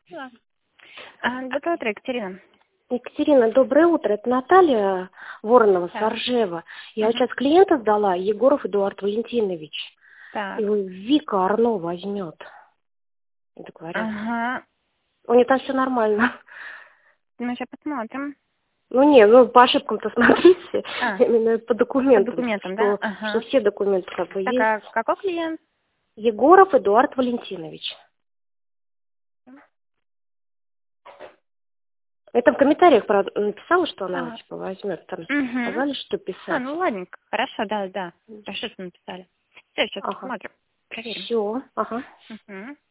Да. Доброе утро, Екатерина. Екатерина, доброе утро. Это Наталья Воронова, Так. Саржева. Я вот Мгм. сейчас клиента сдала, Егоров Эдуард Валентинович. Так. Его Вика Арно возьмет. Это говорят. Ага. У нее там все нормально. Мы сейчас посмотрим. По ошибкам-то смотрите. А, Именно по по документам. документам, да? Что Ага. все документы как бы Так, есть. а какой клиент? Егоров Эдуард Валентинович. Я там в комментариях написала, что она А, типа возьмет. Там угу. сказали, что писать. Ну ладненько. Хорошо, да. Хорошо, что написали. Все, сейчас Ага. посмотрим. Проверим. Все. Ага. Угу.